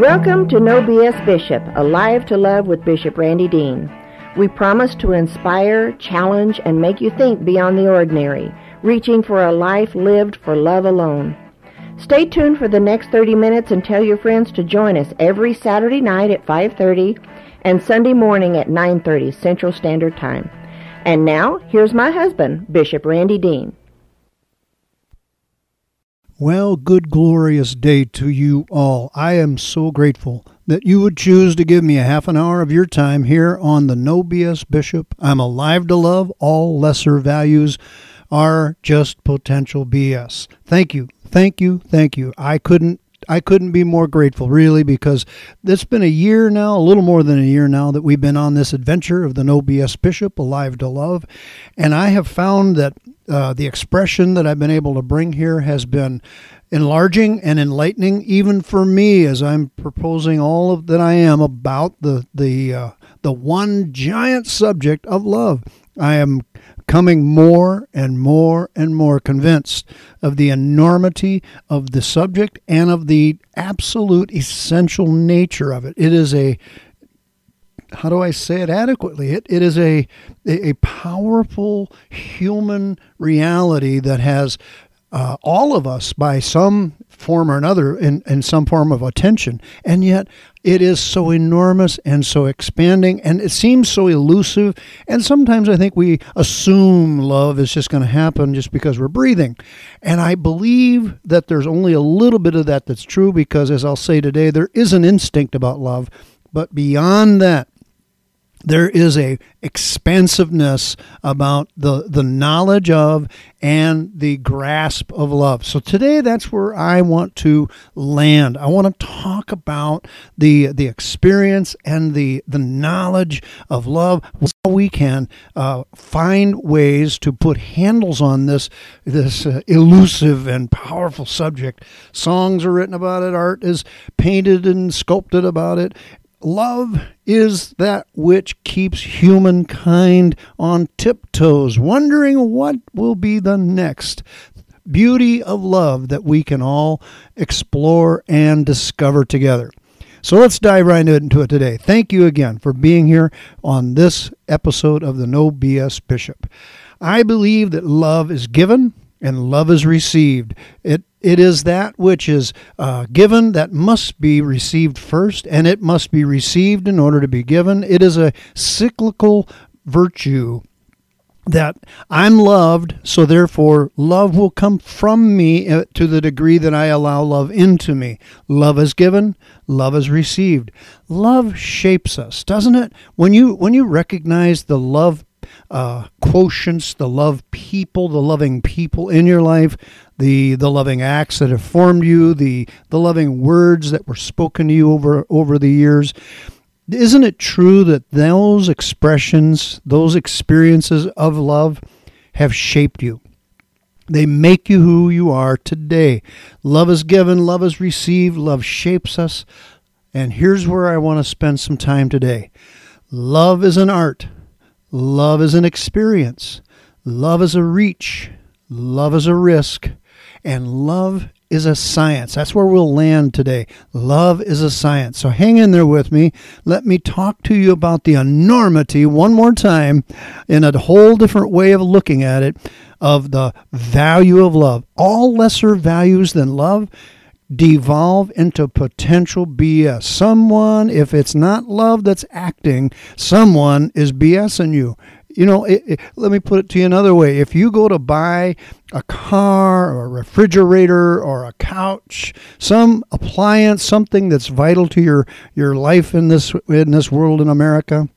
Welcome to No BS Bishop, Alive to Love with Bishop Randy Dean. We promise to inspire, challenge, and make you think beyond the ordinary, reaching for a life lived for love alone. Stay tuned for the next 30 minutes and tell your friends to join us every Saturday night at 5:30 and Sunday morning at 9:30 Central Standard Time. And now, here's my husband, Bishop Randy Dean. Well, good glorious day to you all. I am so grateful that you would choose to give me a half an hour of your time here on the No BS Bishop. I'm alive to love. All lesser values are just potential BS. Thank you. Thank you. Thank you. I couldn't be more grateful, really, because it's been a year now, a little more than a year now, that we've been on this adventure of the No BS Bishop, Alive to Love. And I have found that the expression that I've been able to bring here has been enlarging and enlightening, even for me, as I'm proposing all of that I am about the one giant subject of love. I am coming more and more and more convinced of the enormity of the subject and of the absolute essential nature of it. It is how do I say it adequately? It is a powerful human reality that has all of us by some form or another in some form of attention. And yet it is so enormous and so expanding, and it seems so elusive. And sometimes I think we assume love is just going to happen just because we're breathing. And I believe that there's only a little bit of that that's true, because, as I'll say today, there is an instinct about love. But beyond that, there is a expansiveness about the knowledge of and the grasp of love. So today, that's where I want to land. I want to talk about the experience and the knowledge of love, how we can find ways to put handles on this elusive and powerful subject. Songs are written about it. Art is painted and sculpted about it. Love is that which keeps humankind on tiptoes, wondering what will be the next beauty of love that we can all explore and discover together. So let's dive right into it today. Thank you again for being here on this episode of the No BS Bishop. I believe that love is given and love is received. It is that which is given that must be received first, and it must be received in order to be given. It is a cyclical virtue that I'm loved, so therefore love will come from me to the degree that I allow love into me. Love is given, love is received. Love shapes us, doesn't it? When you recognize the love quotients, the love people, the loving people in your life, the loving acts that have formed you, the loving words that were spoken to you over the years. Isn't it true that those expressions, those experiences of love have shaped you? They make you who you are today. Love is given, love is received, love shapes us. And here's where I want to spend some time today. Love is an art. Love is an experience. Love is a reach. Love is a risk. And love is a science. That's where we'll land today. Love is a science. So hang in there with me. Let me talk to you about the enormity one more time in a whole different way of looking at it, of the value of love. All lesser values than love devolve into potential BS. Someone, if it's not love that's acting, someone is BSing you. You know, let me put it to you another way. If you go to buy a car or a refrigerator or a couch, some appliance, something that's vital to your life in this world in America,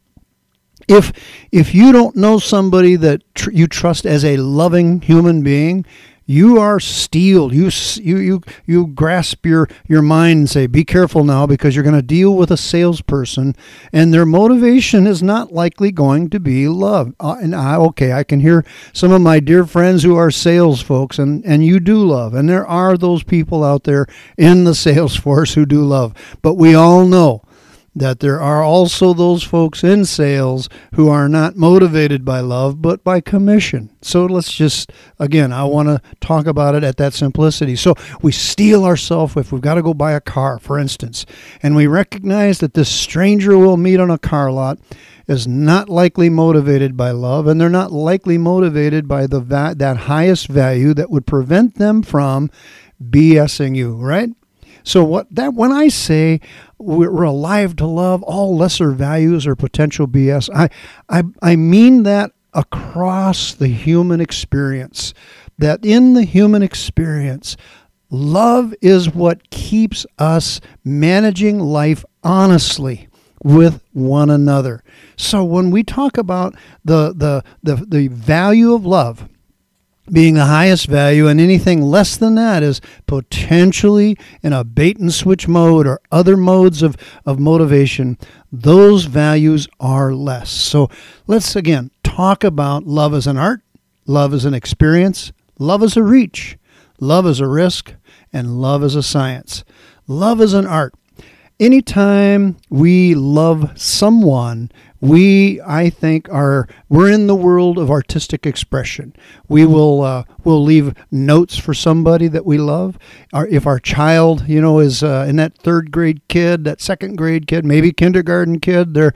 if you don't know somebody that you trust as a loving human being, you are steeled. You grasp your mind and say, be careful now, because you're going to deal with a salesperson, and their motivation is not likely going to be love. I can hear some of my dear friends who are sales folks, and you do love. And there are those people out there in the sales force who do love. But we all know that there are also those folks in sales who are not motivated by love, but by commission. So let's just, again, I want to talk about it at that simplicity. So we steel ourselves if we've got to go buy a car, for instance, and we recognize that this stranger we'll meet on a car lot is not likely motivated by love, and they're not likely motivated by that highest value that would prevent them from BSing you, right? So when I say we're alive to love, all lesser values or potential BS, I mean that across the human experience. That in the human experience, love is what keeps us managing life honestly with one another. So when we talk about the value of love being the highest value, and anything less than that is potentially in a bait and switch mode or other modes of motivation, those values are less. So let's again talk about love as an art, love as an experience, love as a reach, love as a risk, and love as a science. Love as an art. Anytime we love someone, I think we're in the world of artistic expression. We'll leave notes for somebody that we love. If our child, is in that third grade kid, that second grade kid, maybe kindergarten kid, they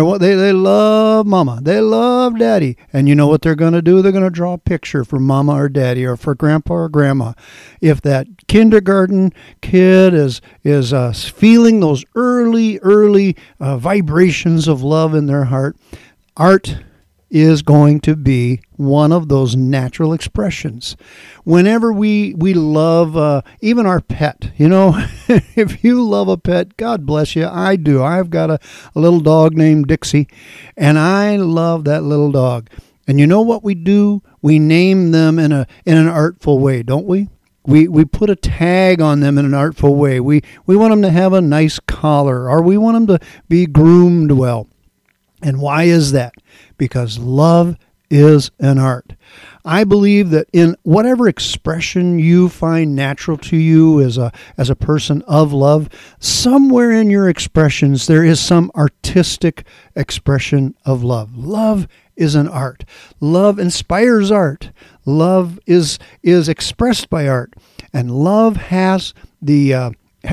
love mama, they love daddy, and you know what they're going to do? They're going to draw a picture for mama or daddy or for grandpa or grandma. If that kindergarten kid is feeling those early vibrations of love in their heart, art is going to be one of those natural expressions. Whenever we love even our pet, if you love a pet, God bless you. I do. I've got a little dog named Dixie, and I love that little dog. And you know what we do? We name them in an artful way, don't we? We put a tag on them in an artful way. We want them to have a nice collar, or we want them to be groomed well. And why is that? Because love is an art. I believe that in whatever expression you find natural to you as a person of love, somewhere in your expressions there is some artistic expression of love. Love is an art. Love inspires art. Love is expressed by art. And love has the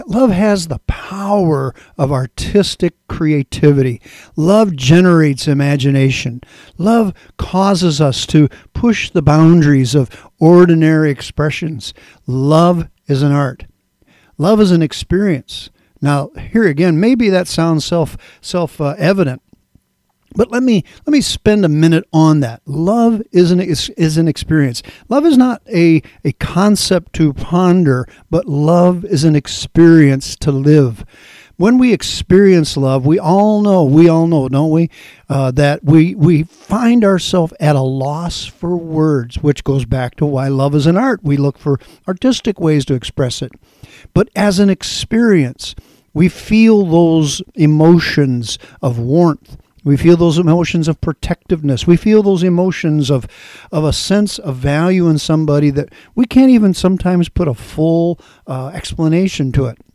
power of artistic creativity. Love generates imagination. Love causes us to push the boundaries of ordinary expressions. Love is an art. Love is an experience. Now, here again, maybe that sounds self-evident. But let me spend a minute on that. Love is an experience. Love is not a concept to ponder, but love is an experience to live. When we experience love, we all know, don't we, that we find ourselves at a loss for words, which goes back to why love is an art. We look for artistic ways to express it. But as an experience, we feel those emotions of warmth. We feel those emotions of protectiveness. We feel those emotions of a sense of value in somebody that we can't even sometimes put a full explanation to it.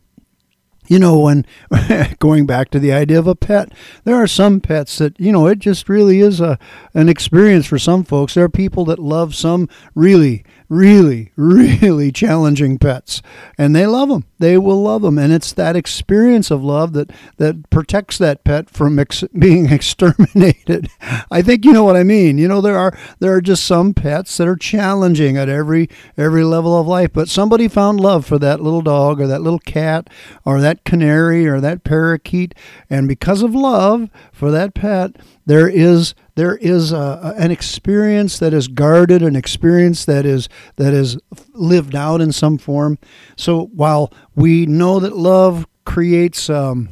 When going back to the idea of a pet, there are some pets that, it just really is an experience for some folks. There are people that love some really, really, really challenging pets, and they love them. They will love them, and it's that experience of love that protects that pet from being exterminated. I think you know what I mean. There are just some pets that are challenging at every level of life, but somebody found love for that little dog or that little cat or that canary or that parakeet, and because of love for that pet, there is an experience that is guarded, an experience that is lived out in some form. So while we know that love creates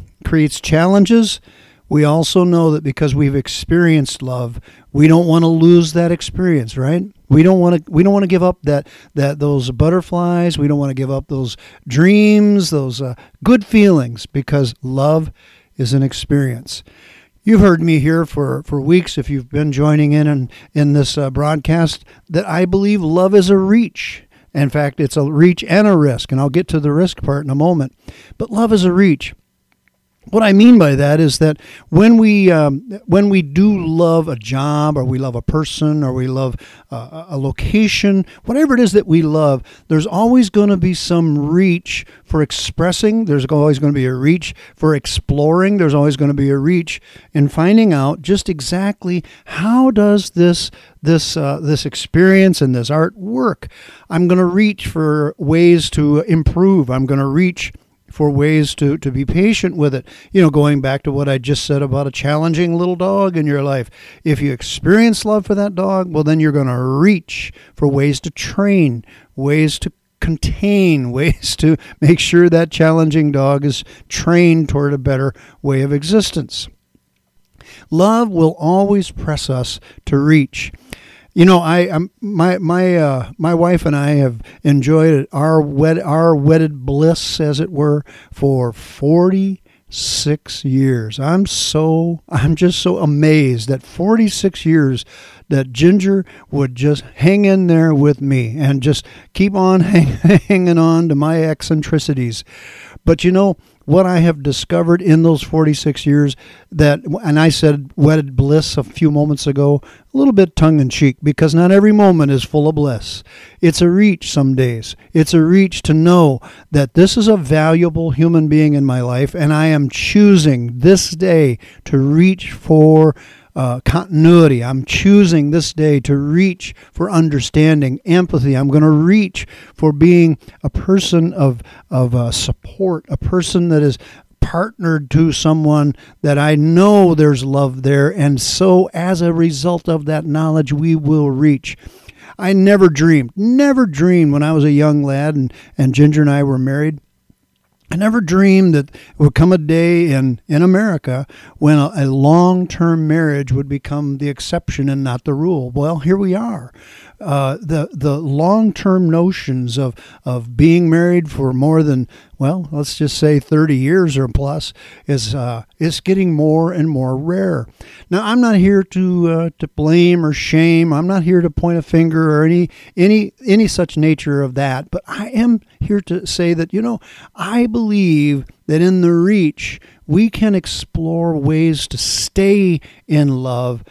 challenges, we also know that because we've experienced love, we don't want to lose that experience, right? We don't want to give up those butterflies. We don't want to give up those dreams, those good feelings, because love is an experience. You've heard me here for weeks, if you've been joining in this broadcast, that I believe love is a reach. In fact, it's a reach and a risk, and I'll get to the risk part in a moment. But love is a reach. What I mean by that is that when we do love a job, or we love a person, or we love a location, whatever it is that we love, there's always going to be some reach for expressing. There's always going to be a reach for exploring. There's always going to be a reach in finding out just exactly how does this experience and this art work. I'm going to reach for ways to improve. I'm going to reach for ways to be patient with it. Going back to what I just said about a challenging little dog in your life. If you experience love for that dog, well, then you're going to reach for ways to train, ways to contain, ways to make sure that challenging dog is trained toward a better way of existence. Love will always press us to reach. My wife and I have enjoyed our wedded bliss, as it were, for 46 years. I'm just so amazed that 46 years that Ginger would just hang in there with me and just keep on hanging on to my eccentricities. But what I have discovered in those 46 years and I said wedded bliss a few moments ago, a little bit tongue-in-cheek, because not every moment is full of bliss. It's a reach some days. It's a reach to know that this is a valuable human being in my life, and I am choosing this day to reach for continuity. I'm choosing this day to reach for understanding, empathy. I'm going to reach for being a person of support, a person that is partnered to someone that I know there's love there. And so as a result of that knowledge, we will reach. I never dreamed when I was a young lad and Ginger and I were married. I never dreamed that there would come a day in America when a long-term marriage would become the exception and not the rule. Well, here we are. The long-term notions of being married for more than, well, let's just say 30 years or plus is getting more and more rare. Now, I'm not here to blame or shame. I'm not here to point a finger or any such nature of that. But I am here to say that, I believe that in the reach, we can explore ways to stay in love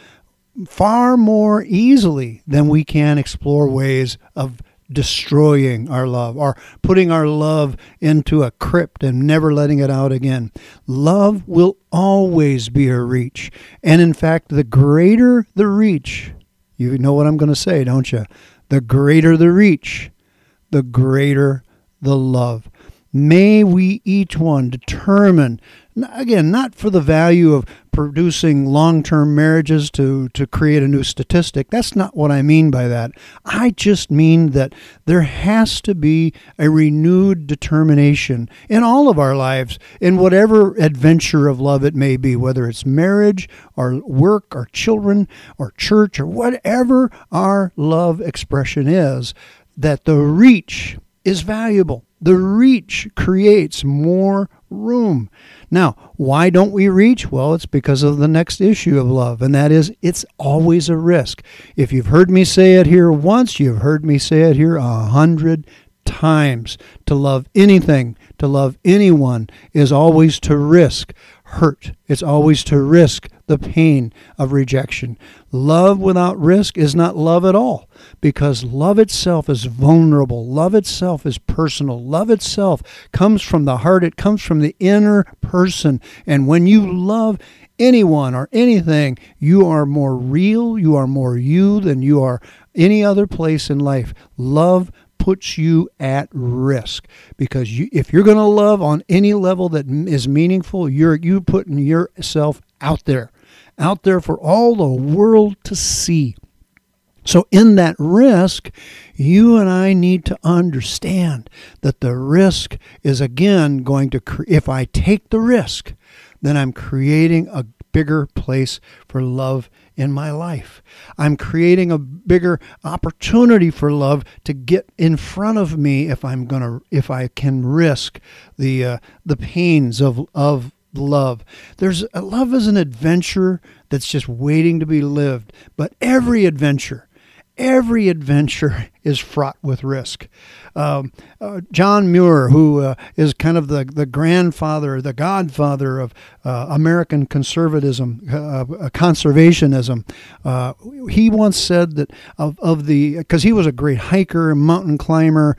far more easily than we can explore ways of destroying our love or putting our love into a crypt and never letting it out again. Love will always be a reach. And in fact, the greater the reach, you know what I'm going to say, don't you? The greater the reach, the greater the love. May we each one determine, again, not for the value of producing long-term marriages to create a new statistic. That's not what I mean by that. I just mean that there has to be a renewed determination in all of our lives, in whatever adventure of love it may be, whether it's marriage or work or children or church or whatever our love expression is, that the reach is valuable. The reach creates more room. Now, why don't we reach? Well, it's because of the next issue of love, and that is it's always a risk. If you've heard me say it here once, you've heard me say it here 100 times. To love anything, to love anyone, is always to risk hurt. It's always to risk the pain of rejection. Love without risk is not love at all, because love itself is vulnerable. Love itself is personal. Love itself comes from the heart. It comes from the inner person. And when you love anyone or anything, you are more real, you are more you than you are any other place in life. Love puts you at risk, because if you're going to love on any level that is meaningful, you putting yourself out there for all the world to see. So in that risk, you and I need to understand that the risk is again going to, if I take the risk, then I'm creating a bigger place for love in my life. I'm creating a bigger opportunity for love to get in front of me if I can risk the pains of love. Love is an adventure that's just waiting to be lived. But every adventure every adventure is fraught with risk. John Muir, who is kind of the grandfather, the godfather of American conservatism, conservationism, he once said that because he was a great hiker, mountain climber,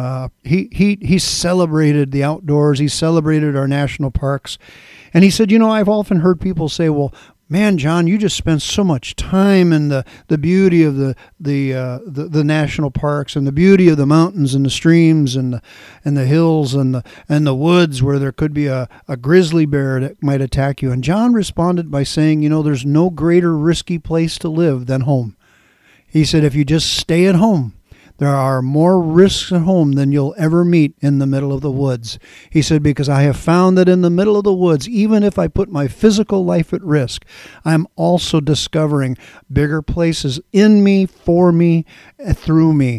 he celebrated the outdoors, he celebrated our national parks, and he said, I've often heard people say, well, man, John, you just spend so much time in the beauty of the national parks and the beauty of the mountains and the streams and the hills and the woods where there could be a grizzly bear that might attack you. And John responded by saying, there's no greater risky place to live than home. He said, if you just stay at home, there are more risks at home than you'll ever meet in the middle of the woods. He said, because I have found that in the middle of the woods, even if I put my physical life at risk, I'm also discovering bigger places in me, for me, through me.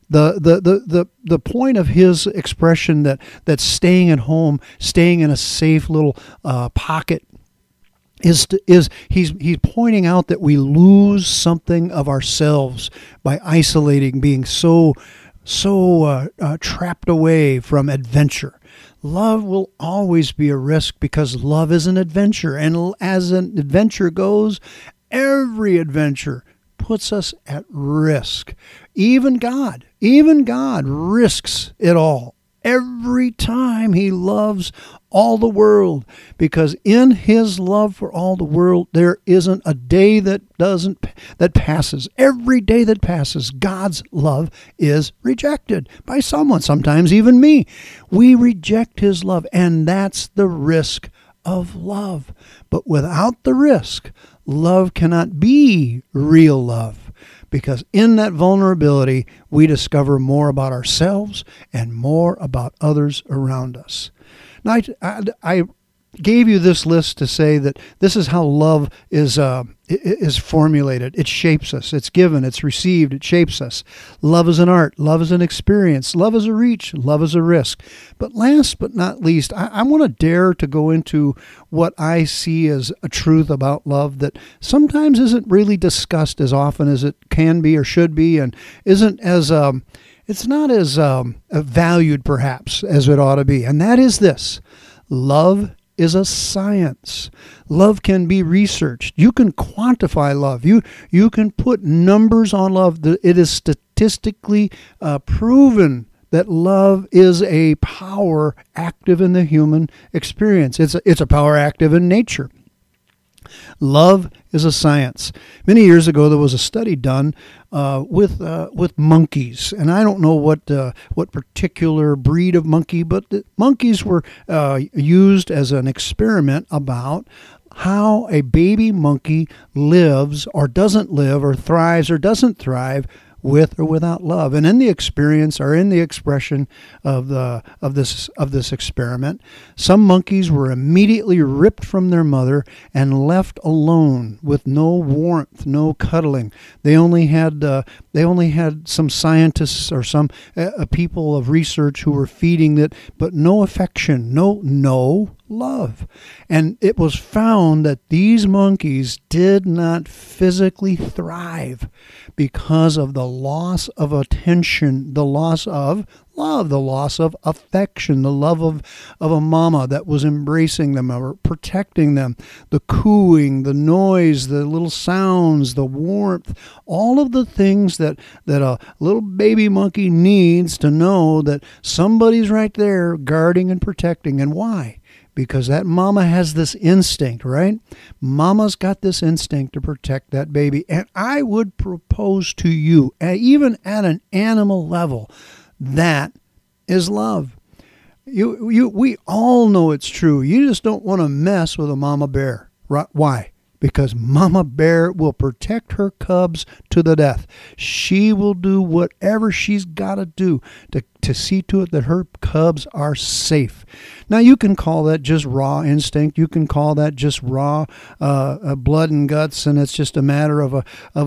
The point of his expression that staying at home, staying in a safe little pocket, is he's pointing out that we lose something of ourselves by isolating, being so trapped away from adventure. Love will always be a risk because love is an adventure, and as an adventure goes, every adventure puts us at risk. Even God risks it all every time he loves all the world, because in his love for all the world, there isn't a day that passes. Every day that passes, God's love is rejected by someone, sometimes even me. We reject his love, and that's the risk of love. But without the risk, love cannot be real love, because in that vulnerability, we discover more about ourselves and more about others around us. Now, I gave you this list to say that this is how love is formulated. It shapes us. It's given. It's received. It shapes us. Love is an art. Love is an experience. Love is a reach. Love is a risk. But last but not least, I want to dare to go into what I see as a truth about love that sometimes isn't really discussed as often as it can be or should be, and isn't as it's not as valued perhaps as it ought to be. And that is this: love is a science. Love can be researched. You can quantify love. You can put numbers on love. It is statistically proven that love is a power active in the human experience. It's a power active in nature. Love is a science. Many years ago, there was a study done with monkeys, and I don't know what particular breed of monkey, but the monkeys were used as an experiment about how a baby monkey lives or doesn't live, or thrives or doesn't thrive, with or without love. And in the experience, or in the expression of this experiment, some monkeys were immediately ripped from their mother and left alone with no warmth, no cuddling. They only had some scientists or some people of research who were feeding it, but no affection, no love. And it was found that these monkeys did not physically thrive because of the loss of attention, the loss of love, the loss of affection, the love of a mama that was embracing them or protecting them, the cooing, the noise, the little sounds, the warmth, all of the things that a little baby monkey needs to know that somebody's right there guarding and protecting. And why? Because that mama has this instinct, right? Mama's got this instinct to protect that baby. And I would propose to you, even at an animal level, that is love. We all know it's true. You just don't want to mess with a mama bear. Right? Why? Because Mama Bear will protect her cubs to the death. She will do whatever she's got to do to see to it that her cubs are safe. Now, you can call that just raw instinct. You can call that just raw blood and guts, and it's just a matter of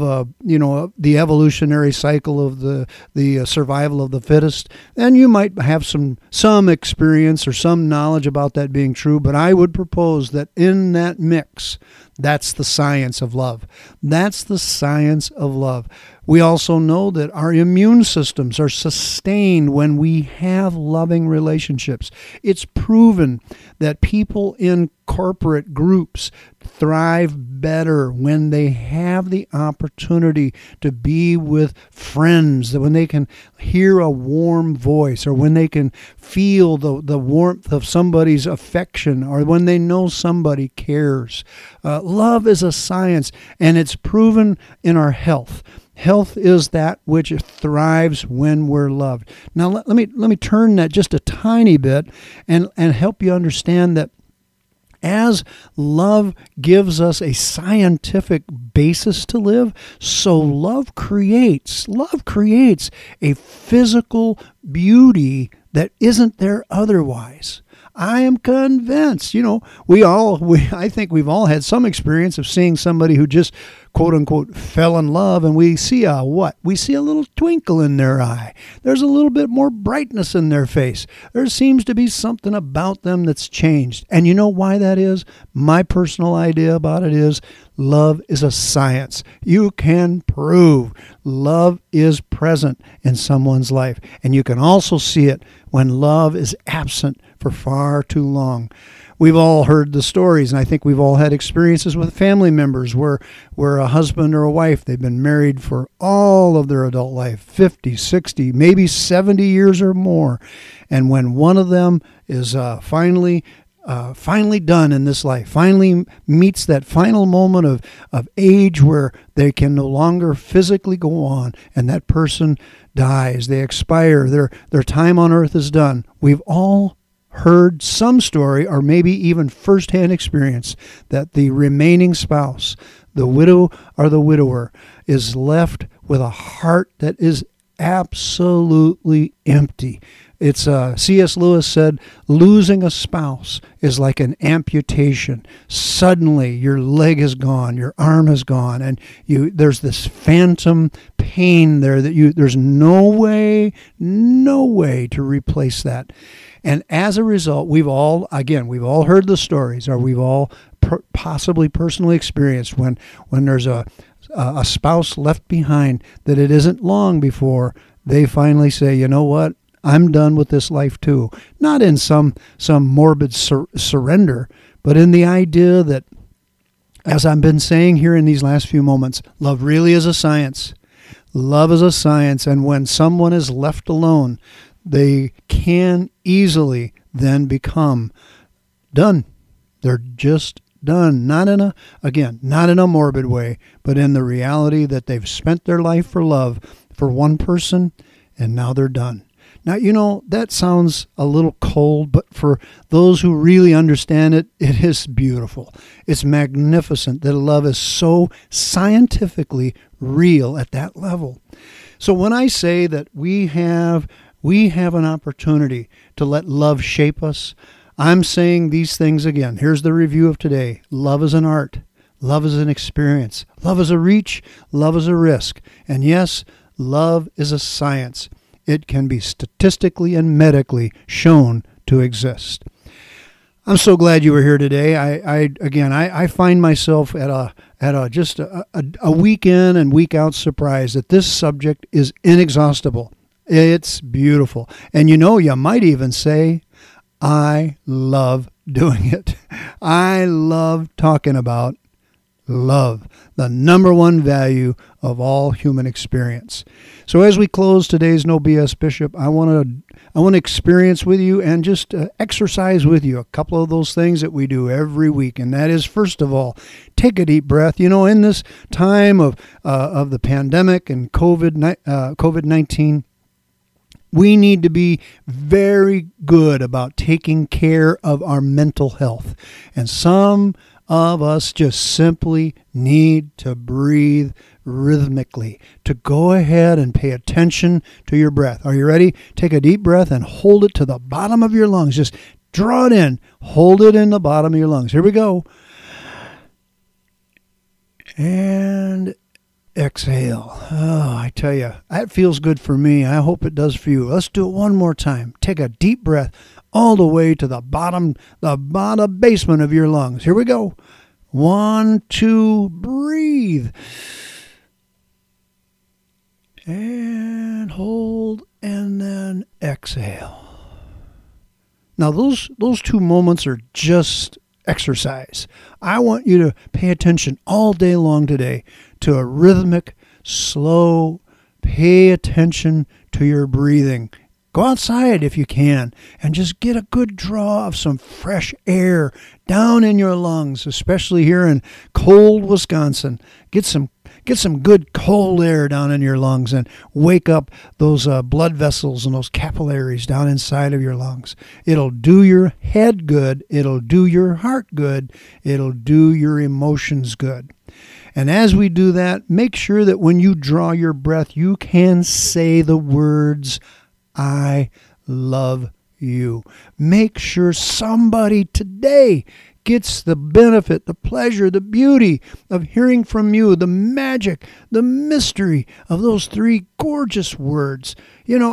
the evolutionary cycle of the survival of the fittest. And you might have some experience or some knowledge about that being true, but I would propose that in that mix, that's the science of love. That's the science of love. We also know that our immune systems are sustained when we have loving relationships. It's proven that people in corporate groups thrive better when they have the opportunity to be with friends, when they can hear a warm voice, or when they can feel the warmth of somebody's affection, or when they know somebody cares. Love is a science, and it's proven in our health. Health is that which thrives when we're loved. Now let me turn that just a tiny bit and help you understand that as love gives us a scientific basis to live, so love creates a physical beauty that isn't there otherwise. I am convinced, I think we've all had some experience of seeing somebody who just, quote unquote, fell in love, and we see we see a little twinkle in their eye. There's a little bit more brightness in their face. There seems to be something about them that's changed. And you know why that is? My personal idea about it is love is a science. You can prove love is present in someone's life. And you can also see it when love is absent for far too long. We've all heard the stories, and I think we've all had experiences with family members where a husband or a wife, they've been married for all of their adult life, 50, 60, maybe 70 years or more. And when one of them is finally done in this life, finally meets that final moment of age where they can no longer physically go on, and that person dies, they expire, their time on earth is done. We've all heard some story, or maybe even firsthand experience, that the remaining spouse, the widow or the widower, is left with a heart that is absolutely empty. It's C.S. Lewis said, losing a spouse is like an amputation. Suddenly, your leg is gone, your arm is gone, and there's this phantom pain there that there's no way to replace that. And as a result, we've all heard the stories, or we've all possibly personally experienced when there's a spouse left behind, that it isn't long before they finally say, you know what? I'm done with this life too. Not in some morbid surrender, but in the idea that, as I've been saying here in these last few moments, love really is a science. Love is a science, and when someone is left alone, they can easily then become done. They're just done. Not in a morbid way, but in the reality that they've spent their life for love for one person, and now they're done. Now, that sounds a little cold, but for those who really understand it, it is beautiful. It's magnificent that love is so scientifically real at that level. So when I say that we have an opportunity to let love shape us, I'm saying these things again. Here's the review of today. Love is an art. Love is an experience. Love is a reach. Love is a risk. And yes, love is a science. It can be statistically and medically shown to exist. I'm so glad you were here today. I find myself at a week in and week out surprise that this subject is inexhaustible. It's beautiful. And you might even say, I love doing it. I love talking about love, the number one value of all human experience. So as we close today's No BS Bishop, I want to experience with you and just exercise with you a couple of those things that we do every week. And that is, first of all, take a deep breath. In this time of the pandemic and COVID-19, we need to be very good about taking care of our mental health. And some of us just simply need to breathe rhythmically, to go ahead and pay attention to your breath. Are you ready? Take a deep breath and hold it to the bottom of your lungs. Just draw it in. Hold it in the bottom of your lungs. Here we go. And exhale. Oh, I tell you, that feels good for me. I hope it does for you. Let's do it one more time. Take a deep breath all the way to the bottom basement of your lungs. Here we go. 1, 2, breathe. And hold, and then exhale. Now, those 2 moments are just exercise. I want you to pay attention all day long today to a rhythmic, slow, pay attention to your breathing. Go outside if you can and just get a good draw of some fresh air down in your lungs, especially here in cold Wisconsin. Get some good cold air down in your lungs and wake up those blood vessels and those capillaries down inside of your lungs. It'll do your head good. It'll do your heart good. It'll do your emotions good. And as we do that, make sure that when you draw your breath, you can say the words, I love you. Make sure somebody today gets the benefit, the pleasure, the beauty of hearing from you, the magic, the mystery of those 3 gorgeous words. You know,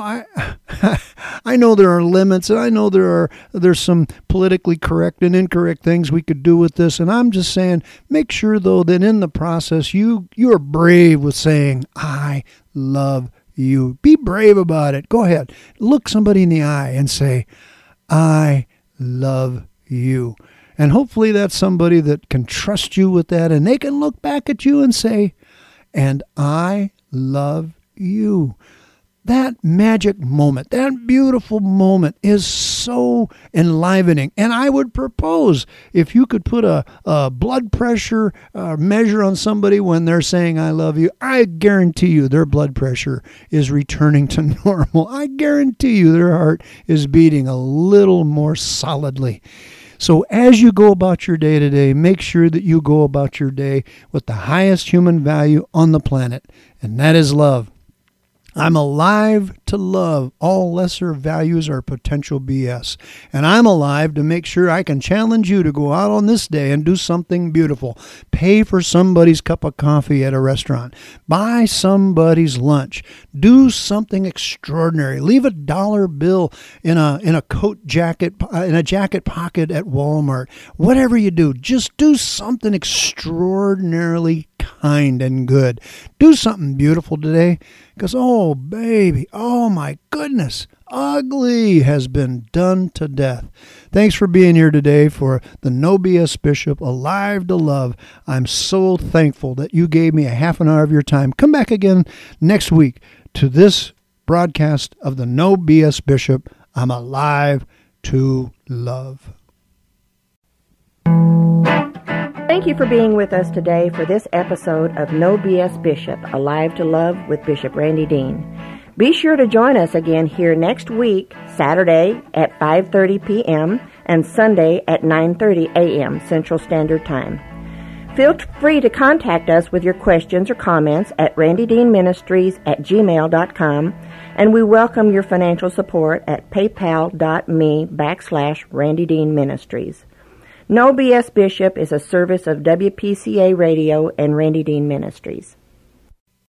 I know there are limits, and I know there's some politically correct and incorrect things we could do with this, and I'm just saying, make sure though that in the process you are brave with saying, I love you. Be brave about it. Go ahead. Look somebody in the eye and say, I love you. And hopefully that's somebody that can trust you with that, and they can look back at you and say, and I love you. That magic moment, that beautiful moment is so enlivening. And I would propose if you could put a blood pressure measure on somebody when they're saying I love you, I guarantee you their blood pressure is returning to normal. I guarantee you their heart is beating a little more solidly. So as you go about your day today, make sure that you go about your day with the highest human value on the planet, and that is love. I'm alive to love. All lesser values are potential BS. And I'm alive to make sure I can challenge you to go out on this day and do something beautiful. Pay for somebody's cup of coffee at a restaurant. Buy somebody's lunch. Do something extraordinary. Leave a dollar bill in a coat jacket, in a jacket pocket at Walmart. Whatever you do, just do something extraordinarily kind and good. Do something beautiful today, because, oh, baby, oh, my goodness, ugly has been done to death. Thanks for being here today for the No BS Bishop, Alive to Love. I'm so thankful that you gave me a half an hour of your time. Come back again next week to this broadcast of the No BS Bishop. I'm alive to love. Thank you for being with us today for this episode of No BS Bishop, Alive to Love with Bishop Randy Dean. Be sure to join us again here next week, Saturday at 5:30 p.m. and Sunday at 9:30 a.m. Central Standard Time. Feel free to contact us with your questions or comments at randydeanministries@gmail.com, and we welcome your financial support at paypal.me/randydeanministries. No BS Bishop is a service of WPCA Radio and Randy Dean Ministries.